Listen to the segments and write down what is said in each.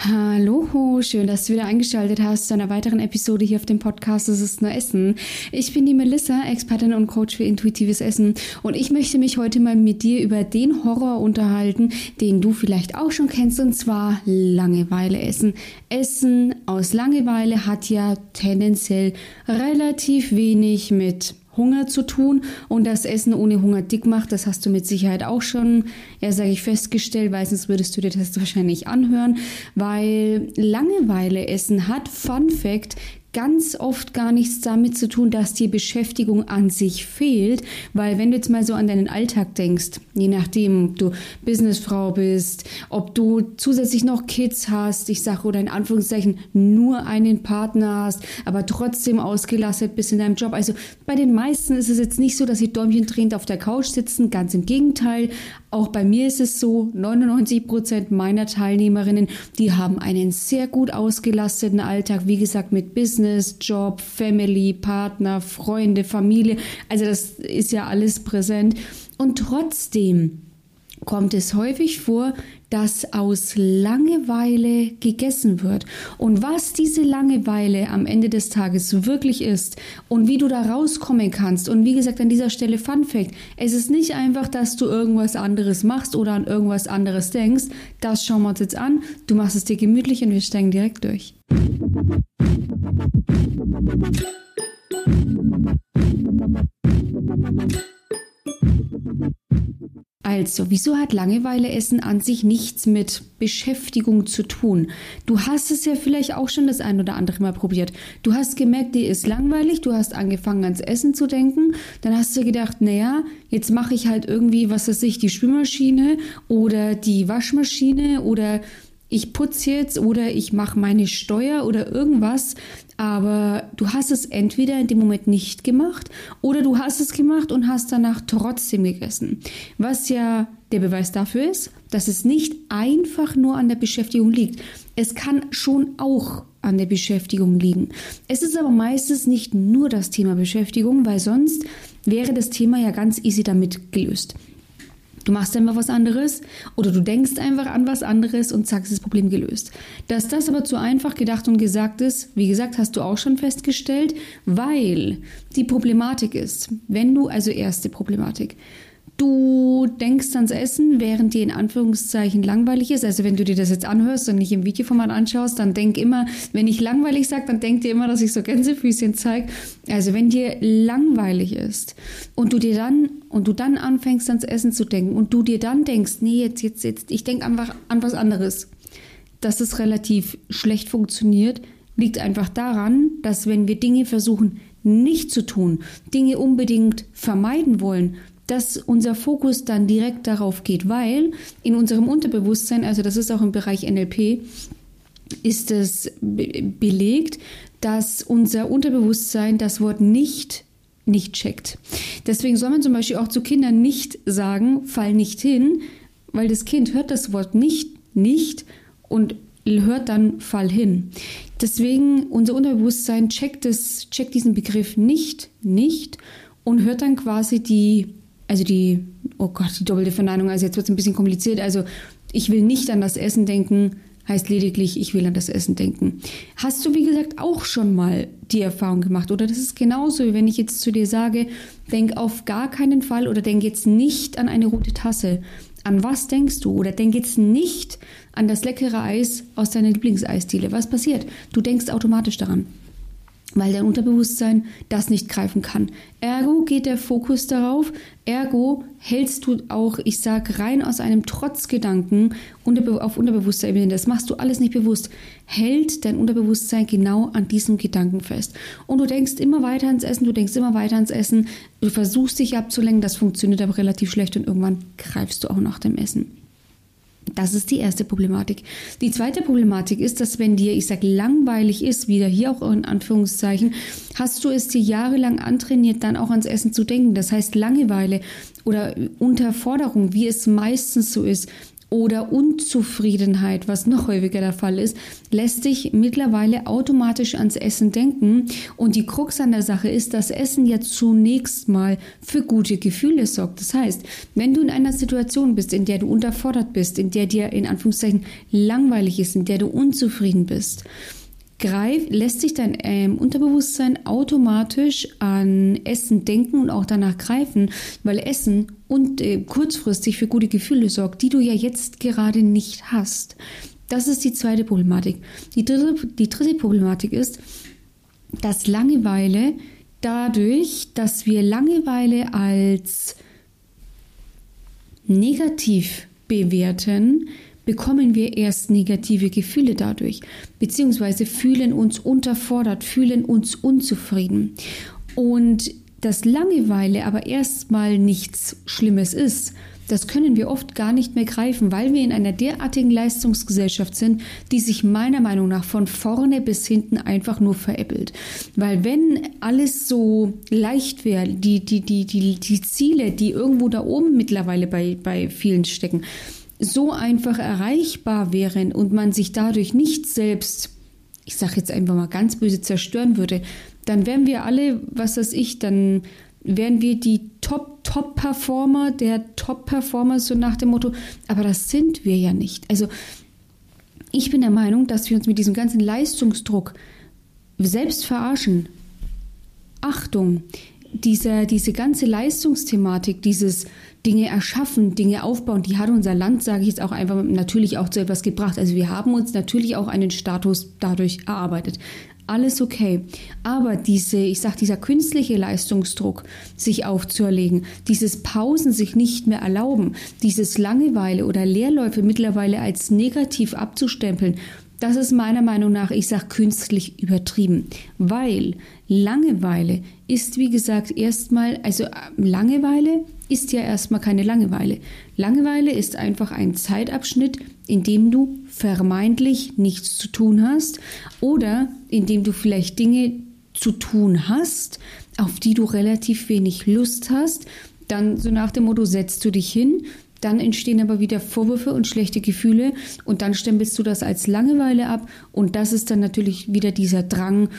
Hallo, schön, dass du wieder eingeschaltet hast zu einer weiteren Episode hier auf dem Podcast Es ist nur Essen. Ich bin die Melissa, Expertin und Coach für intuitives Essen und ich möchte mich heute mal mit dir über den Horror unterhalten, den du vielleicht auch schon kennst, und zwar Langeweile essen. Essen aus Langeweile hat ja tendenziell relativ wenig mit Hunger zu tun, und das Essen ohne Hunger dick macht, das hast du mit Sicherheit auch schon, festgestellt, weil sonst würdest du dir das wahrscheinlich anhören, weil Langeweile essen hat, Fun Fact, ganz oft gar nichts damit zu tun, dass dir Beschäftigung an sich fehlt, weil wenn du jetzt mal so an deinen Alltag denkst, je nachdem, ob du Businessfrau bist, ob du zusätzlich noch Kids hast, oder in Anführungszeichen nur einen Partner hast, aber trotzdem ausgelastet bist in deinem Job. Also bei den meisten ist es jetzt nicht so, dass sie däumchendrehend auf der Couch sitzen, ganz im Gegenteil. Auch bei mir ist es so, 99% meiner Teilnehmerinnen, die haben einen sehr gut ausgelasteten Alltag, wie gesagt, mit Business, Job, Family, Partner, Freunde, Familie. Also das ist ja alles präsent. Und trotzdem kommt es häufig vor, dass aus Langeweile gegessen wird. Und was diese Langeweile am Ende des Tages wirklich ist und wie du da rauskommen kannst. Und wie gesagt, an dieser Stelle Fun Fact: Es ist nicht einfach, dass du irgendwas anderes machst oder an irgendwas anderes denkst. Das schauen wir uns jetzt an. Du machst es dir gemütlich und wir steigen direkt durch. Also, wieso hat Langeweile essen an sich nichts mit Beschäftigung zu tun? Du hast es ja vielleicht auch schon das ein oder andere Mal probiert. Du hast gemerkt, dir ist langweilig, du hast angefangen ans Essen zu denken, dann hast du gedacht, naja, jetzt mache ich halt irgendwie, die Spülmaschine oder die Waschmaschine oder ich putze jetzt oder ich mache meine Steuer oder irgendwas, aber du hast es entweder in dem Moment nicht gemacht oder du hast es gemacht und hast danach trotzdem gegessen. Was ja der Beweis dafür ist, dass es nicht einfach nur an der Beschäftigung liegt. Es kann schon auch an der Beschäftigung liegen. Es ist aber meistens nicht nur das Thema Beschäftigung, weil sonst wäre das Thema ja ganz easy damit gelöst. Du machst einfach was anderes oder du denkst einfach an was anderes und zack, ist das Problem gelöst. Dass das aber zu einfach gedacht und gesagt ist, wie gesagt, hast du auch schon festgestellt, weil die Problematik ist, erste Problematik, du denkst ans Essen, während dir in Anführungszeichen langweilig ist. Also wenn du dir das jetzt anhörst und nicht im Videoformat anschaust, dann denk immer, wenn ich langweilig sage, dann denk dir immer, dass ich so Gänsefüßchen zeige. Also wenn dir langweilig ist und du dann anfängst ans Essen zu denken und du dir dann denkst, nee, jetzt, ich denke einfach an was anderes, dass es relativ schlecht funktioniert, liegt einfach daran, dass wenn wir Dinge versuchen nicht zu tun, Dinge unbedingt vermeiden wollen, dass unser Fokus dann direkt darauf geht, weil in unserem Unterbewusstsein, also das ist auch im Bereich NLP, ist es belegt, dass unser Unterbewusstsein das Wort nicht checkt. Deswegen soll man zum Beispiel auch zu Kindern nicht sagen, fall nicht hin, weil das Kind hört das Wort nicht und hört dann fall hin. Deswegen unser Unterbewusstsein checkt diesen Begriff nicht und hört dann quasi die doppelte Verneinung, also jetzt wird es ein bisschen kompliziert, also ich will nicht an das Essen denken, heißt lediglich, ich will an das Essen denken. Hast du, wie gesagt, auch schon mal die Erfahrung gemacht? Oder das ist genauso, wie wenn ich jetzt zu dir sage, denk auf gar keinen Fall oder denk jetzt nicht an eine rote Tasse. An was denkst du? Oder denk jetzt nicht an das leckere Eis aus deiner Lieblingseisdiele. Was passiert? Du denkst automatisch daran, weil dein Unterbewusstsein das nicht greifen kann. Ergo geht der Fokus darauf, ergo hältst du auch, rein aus einem Trotzgedanken auf unterbewusster Ebene, das machst du alles nicht bewusst, hält dein Unterbewusstsein genau an diesem Gedanken fest. Und du denkst immer weiter ans Essen, du versuchst dich abzulenken, das funktioniert aber relativ schlecht und irgendwann greifst du auch nach dem Essen. Das ist die erste Problematik. Die zweite Problematik ist, dass wenn dir, langweilig ist, wieder hier auch in Anführungszeichen, hast du es dir jahrelang antrainiert, dann auch ans Essen zu denken. Das heißt, Langeweile oder Unterforderung, wie es meistens so ist, oder Unzufriedenheit, was noch häufiger der Fall ist, lässt dich mittlerweile automatisch ans Essen denken. Und die Krux an der Sache ist, dass Essen ja zunächst mal für gute Gefühle sorgt. Das heißt, wenn du in einer Situation bist, in der du unterfordert bist, in der dir in Anführungszeichen langweilig ist, in der du unzufrieden bist, lässt sich dein Unterbewusstsein automatisch an Essen denken und auch danach greifen, weil Essen und kurzfristig für gute Gefühle sorgt, die du ja jetzt gerade nicht hast. Das ist die zweite Problematik. Die dritte Problematik ist, dass Langeweile dadurch, dass wir Langeweile als negativ bewerten, bekommen wir erst negative Gefühle dadurch, beziehungsweise fühlen uns unterfordert, fühlen uns unzufrieden. Und dass Langeweile aber erstmal nichts Schlimmes ist, das können wir oft gar nicht mehr greifen, weil wir in einer derartigen Leistungsgesellschaft sind, die sich meiner Meinung nach von vorne bis hinten einfach nur veräppelt. Weil wenn alles so leicht wäre, die Ziele, die irgendwo da oben mittlerweile bei vielen stecken, so einfach erreichbar wären und man sich dadurch nicht selbst, ich sage jetzt einfach mal ganz böse, zerstören würde, dann wären wir alle, was weiß ich, dann wären wir die Top-Performer, der Top-Performer, so nach dem Motto, aber das sind wir ja nicht. Also ich bin der Meinung, dass wir uns mit diesem ganzen Leistungsdruck selbst verarschen. Achtung, diese ganze Leistungsthematik, dieses Dinge erschaffen, Dinge aufbauen, die hat unser Land, sage ich jetzt auch einfach, natürlich auch zu etwas gebracht. Also wir haben uns natürlich auch einen Status dadurch erarbeitet. Alles okay. Aber dieser künstliche Leistungsdruck, sich aufzuerlegen, dieses Pausen sich nicht mehr erlauben, dieses Langeweile oder Leerläufe mittlerweile als negativ abzustempeln, das ist meiner Meinung nach, ich sage künstlich übertrieben, weil Langeweile ist, wie gesagt, Langeweile ist ja erstmal keine Langeweile. Langeweile ist einfach ein Zeitabschnitt, in dem du vermeintlich nichts zu tun hast oder in dem du vielleicht Dinge zu tun hast, auf die du relativ wenig Lust hast. Dann so nach dem Motto, setzt du dich hin, dann entstehen aber wieder Vorwürfe und schlechte Gefühle und dann stempelst du das als Langeweile ab und das ist dann natürlich wieder dieser Drang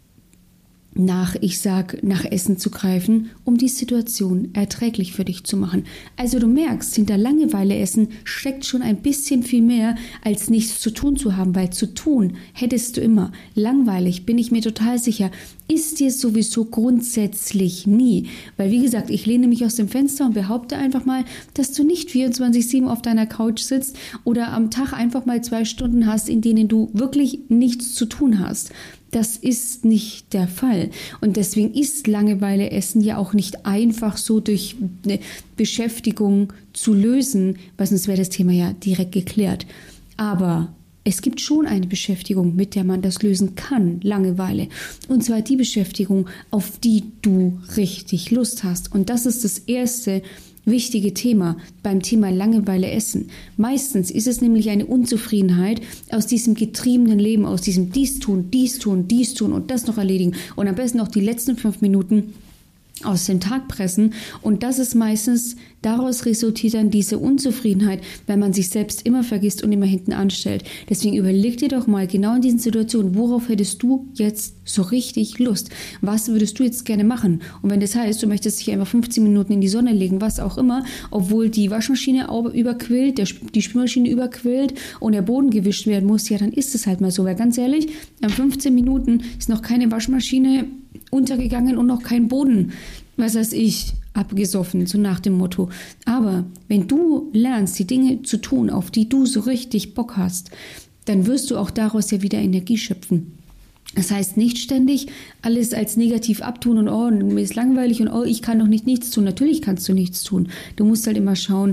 nach Essen zu greifen, um die Situation erträglich für dich zu machen. Also du merkst, hinter Langeweile essen steckt schon ein bisschen viel mehr, als nichts zu tun zu haben, weil zu tun hättest du immer. Langweilig, bin ich mir total sicher, ist dir sowieso grundsätzlich nie. Weil wie gesagt, ich lehne mich aus dem Fenster und behaupte einfach mal, dass du nicht 24/7 auf deiner Couch sitzt oder am Tag einfach mal 2 Stunden hast, in denen du wirklich nichts zu tun hast. Das ist nicht der Fall. Und deswegen ist Langeweile essen ja auch nicht einfach so durch eine Beschäftigung zu lösen, weil sonst wäre das Thema ja direkt geklärt. Aber es gibt schon eine Beschäftigung, mit der man das lösen kann, Langeweile. Und zwar die Beschäftigung, auf die du richtig Lust hast. Und das ist das erste wichtige Thema beim Thema Langeweile essen. Meistens ist es nämlich eine Unzufriedenheit aus diesem getriebenen Leben, aus diesem dies tun und das noch erledigen und am besten noch die letzten 5 Minuten aus dem Tag pressen und das ist meistens, daraus resultiert dann diese Unzufriedenheit, weil man sich selbst immer vergisst und immer hinten anstellt. Deswegen überleg dir doch mal genau in diesen Situationen, worauf hättest du jetzt so richtig Lust? Was würdest du jetzt gerne machen? Und wenn das heißt, du möchtest dich einfach 15 Minuten in die Sonne legen, was auch immer, obwohl die Waschmaschine überquillt, die Spülmaschine überquillt und der Boden gewischt werden muss, ja, dann ist es halt mal so. Weil ganz ehrlich, an 15 Minuten ist noch keine Waschmaschine untergegangen und noch kein Boden, was weiß ich, abgesoffen, so nach dem Motto. Aber wenn du lernst, die Dinge zu tun, auf die du so richtig Bock hast, dann wirst du auch daraus ja wieder Energie schöpfen. Das heißt, nicht ständig alles als negativ abtun und oh, mir ist langweilig und oh, ich kann doch nichts tun. Natürlich kannst du nichts tun. Du musst halt immer schauen,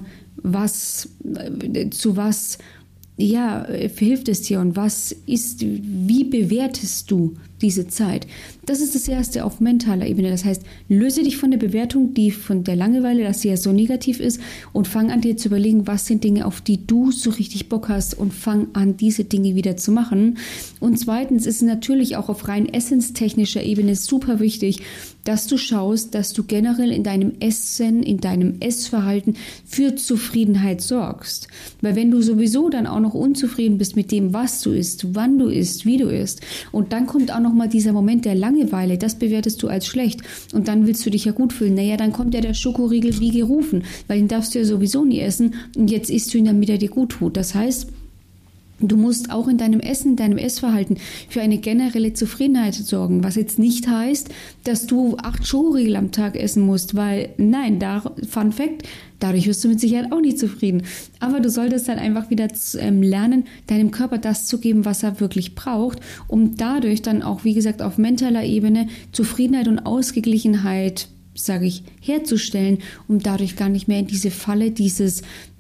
zu was hilft es dir und wie bewertest du diese Zeit? Das ist das Erste auf mentaler Ebene. Das heißt, löse dich von der Bewertung, die von der Langeweile, dass sie ja so negativ ist und fang an dir zu überlegen, was sind Dinge, auf die du so richtig Bock hast und fang an, diese Dinge wieder zu machen. Und zweitens ist es natürlich auch auf rein essenstechnischer Ebene super wichtig, dass du schaust, dass du generell in deinem Essen, in deinem Essverhalten für Zufriedenheit sorgst. Weil wenn du sowieso dann auch noch unzufrieden bist mit dem, was du isst, wann du isst, wie du isst, und dann kommt auch noch mal dieser Moment der Langeweile, das bewertest du als schlecht und dann willst du dich ja gut fühlen. Naja, dann kommt ja der Schokoriegel wie gerufen, weil den darfst du ja sowieso nie essen und jetzt isst du ihn, damit er dir gut tut. Das heißt, du musst auch in deinem Essen, in deinem Essverhalten für eine generelle Zufriedenheit sorgen, was jetzt nicht heißt, dass du 8 Schokoriegel am Tag essen musst, weil, nein, Fun Fact, dadurch wirst du mit Sicherheit auch nicht zufrieden. Aber du solltest dann einfach wieder lernen, deinem Körper das zu geben, was er wirklich braucht, um dadurch dann auch, wie gesagt, auf mentaler Ebene Zufriedenheit und Ausgeglichenheit, sage ich, herzustellen, um dadurch gar nicht mehr in diese Falle, dieses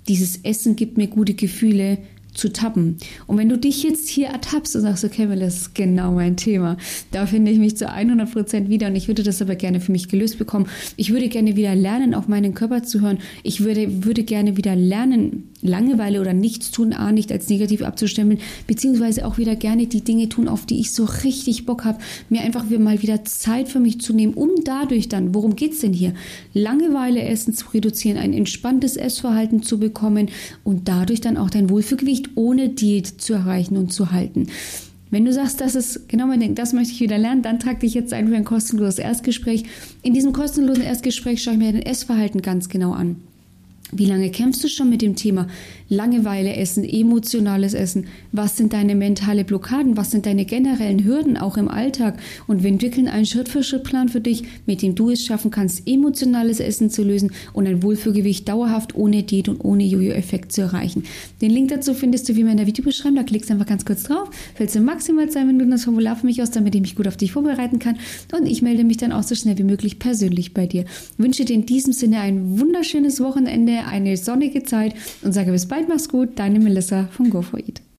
Essen gibt mir gute Gefühle, zu tappen. Und wenn du dich jetzt hier ertappst und sagst, okay, das ist genau mein Thema, da finde ich mich zu 100% wieder und ich würde das aber gerne für mich gelöst bekommen. Ich würde gerne wieder lernen, auf meinen Körper zu hören. Ich würde gerne wieder lernen, Langeweile oder Nichtstun nicht als negativ abzustempeln, beziehungsweise auch wieder gerne die Dinge tun, auf die ich so richtig Bock habe, mir einfach mal wieder Zeit für mich zu nehmen, um dadurch dann, worum geht's denn hier? Langeweile essen zu reduzieren, ein entspanntes Essverhalten zu bekommen und dadurch dann auch dein Wohlfühlgewicht ohne Diät zu erreichen und zu halten. Wenn du sagst, das ist genau mein Ding, das möchte ich wieder lernen, dann trag dich jetzt ein für ein kostenloses Erstgespräch. In diesem kostenlosen Erstgespräch schaue ich mir dein Essverhalten ganz genau an. Wie lange kämpfst du schon mit dem Thema Langeweile essen, emotionales Essen? Was sind deine mentale Blockaden? Was sind deine generellen Hürden auch im Alltag? Und wir entwickeln einen Schritt-für-Schritt-Plan für dich, mit dem du es schaffen kannst, emotionales Essen zu lösen und ein Wohlfühlgewicht dauerhaft ohne Diät und ohne Jojo-Effekt zu erreichen. Den Link dazu findest du wie immer in der Videobeschreibung. Da klickst du einfach ganz kurz drauf. Füllst du maximal 2 Minuten das Formular für mich aus, damit ich mich gut auf dich vorbereiten kann. Und ich melde mich dann auch so schnell wie möglich persönlich bei dir. Ich wünsche dir in diesem Sinne ein wunderschönes Wochenende, eine sonnige Zeit und sage bis bald, mach's gut, deine Melissa von Go4Eat.